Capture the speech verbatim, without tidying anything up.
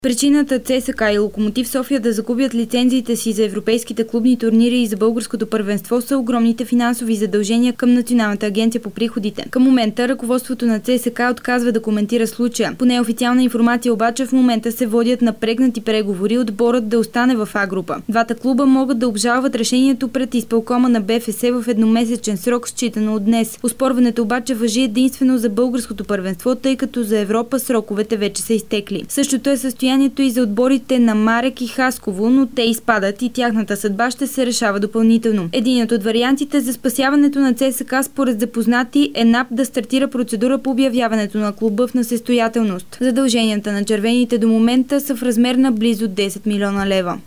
Причината ЦСКА и Локомотив София да загубят лицензиите си за европейските клубни турнири и за българското първенство са огромните финансови задължения към Националната агенция по приходите. Към момента ръководството на ЦСКА отказва да коментира случая. По неофициална информация обаче в момента се водят напрегнати преговори отборът да остане в А група. Двата клуба могат да обжалват решението пред изпълкома на БФС в едномесечен срок, считано от днес. Оспорването обаче важи единствено за българското първенство, тъй като за Европа сроковете вече са изтекли. Същото е състояние и за отборите на Марек и Хасково, но те изпадат и тяхната съдба ще се решава допълнително. Единият от вариантите за спасяването на ЦСКА според запознати е НАП да стартира процедура по обявяването на клуба в несъстоятелност. Задълженията на червените до момента са в размер на близо десет милиона лева.